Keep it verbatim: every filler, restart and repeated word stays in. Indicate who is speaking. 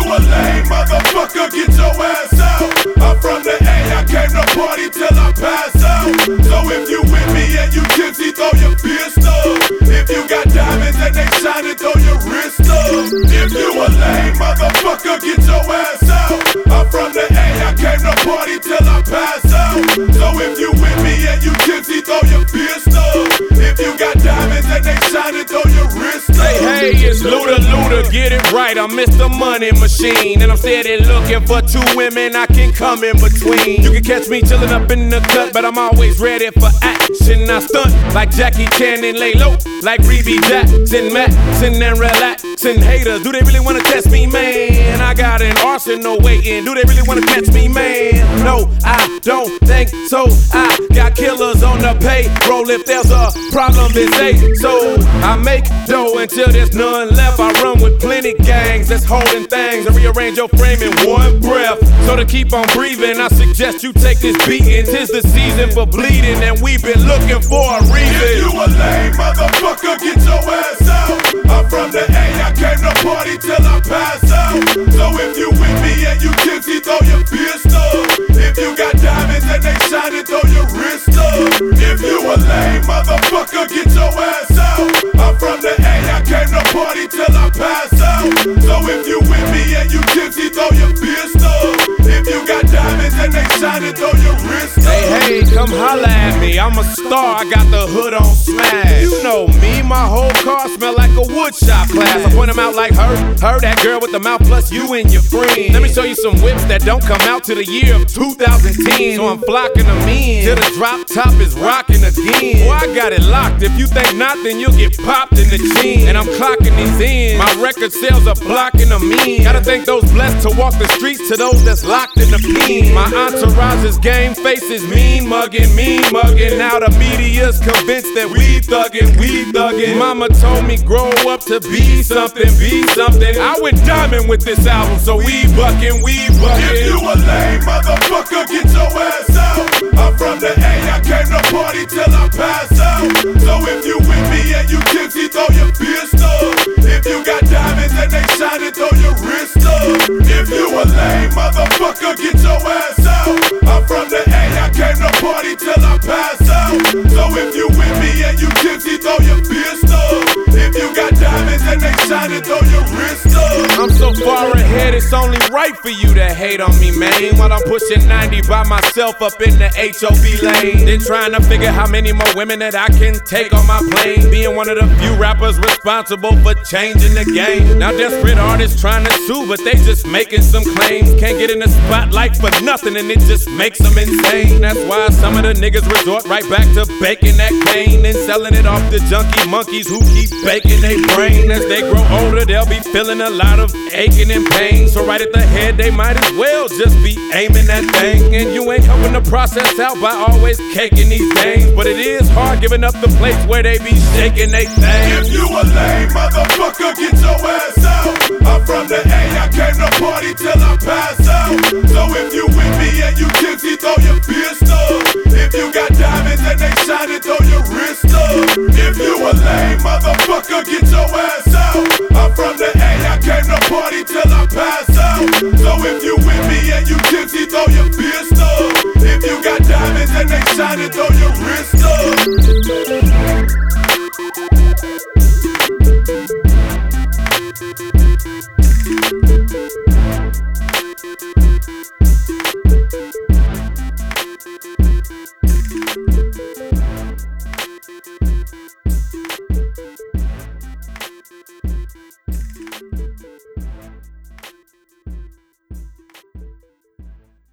Speaker 1: a lame motherfucker, get your ass out. I'm from the A, I came to party till I pass out. So if you with me and you tipsy, throw your fist up. If you got diamonds and they shining, throw your wrist up. If you a lame motherfucker, get your ass out. I'm from the A, I came to party till I pass out. So if you with me and you tipsy, throw your fist up. If you got diamonds and they shining, throw your wrist up.
Speaker 2: Hey, hey, it's Luda Luda, get it right, I'm Mister Money Machine. And I'm steady looking for two women I can come in between. You can catch me chillin' up in the cut, but I'm always ready for action. I stunt like Jackie Chan and lay low like Rebbie Jackson, Maxin and relaxin'. Haters, do they really wanna test me, man? I got an arsenal waiting, do they really wanna catch me, man? No, I don't think so. I got killers on the payroll. If there's a problem, then say so. I make dough until there's none left. I run with plenty gangs that's holding things and rearrange your frame in one breath. So to keep on breathing, I suggest you take this beating. 'Tis the season for bleeding, and we've been looking for a reason.
Speaker 1: If you a lame motherfucker, get your ass out. I'm from the A, I came to party till I pass out. So if you with me and you tipsy, throw your fist up. If you got diamonds and they shining, throw your wrist up. If you a lame motherfucker, get your ass out. I'm from the A, I came to party till I pass out. So if you with me and you tipsy, throw your fist up. If you got diamonds and they shining, throw your wrist up.
Speaker 2: Hey, hey, come holla at me, I'm a star, I got the hood on smash. You know me, my whole car smell like a wood shop class. I point them out like her, her, that girl with the mouth plus you and your friend. Let me show you some whips that don't come out to the year of two thousand ten. So I'm flocking them in, till the drop top is rocking again. Boy, I got it locked, if you think not, then you'll get popped in the chin. And I'm clocking these in, my record sales are blocking them in. Gotta thank those blessed to walk the streets to those that's locked in the pen. My entourage is game faces, mean mugging, mean mugging. Now the media's convinced that we thuggin', we thuggin'. Mama told me grow up to be something, be something. I went diamond with this album, so we buckin', we buckin'.
Speaker 1: If you a lame motherfucker, get your ass out. I'm from the A, I came to party till I pass out. So if you with me and you tipsy, throw your fist up. If you got diamonds and they shining, throw your wrist up. If you a lame motherfucker, get your ass out. I'm from the A, I came to party till I pass out. So if you with me and you tipsy, throw your fist up. If you got diamonds and they shining, throw your wrist up.
Speaker 2: I'm so far ahead, it's only right for you to hate on me, man. While I'm pushing ninety by myself up in the H O V lane. Then trying to figure how many more women that I can take on my plane. Being one of the few rappers responsible for changing the game. Now desperate artists trying to sue, but they just making some claims. Can't get in the spotlight for nothing, and it just makes them insane. That's why some of the niggas resort right back to baking that cane and selling it off to junkie monkeys who keep baking their brain. As they grow older, they'll be feeling a lot of aching and pain. So right at the head, they might as well just be aiming that thing. And you ain't helping the process out by always caking these things. But it is hard giving up the place where they be shaking they thing.
Speaker 1: If you a lame motherfucker, get your ass out. I'm from the A, I came to party till I pass out. So if you with me and you tipsy, throw your fist up. If you got diamonds and they shining, throw your wrist up. If you a lame motherfucker, get your ass out. I'm from the A, I came to party till I pass out. So if you with me and you tipsy, throw your fist up. If you got diamonds and they shining, throw your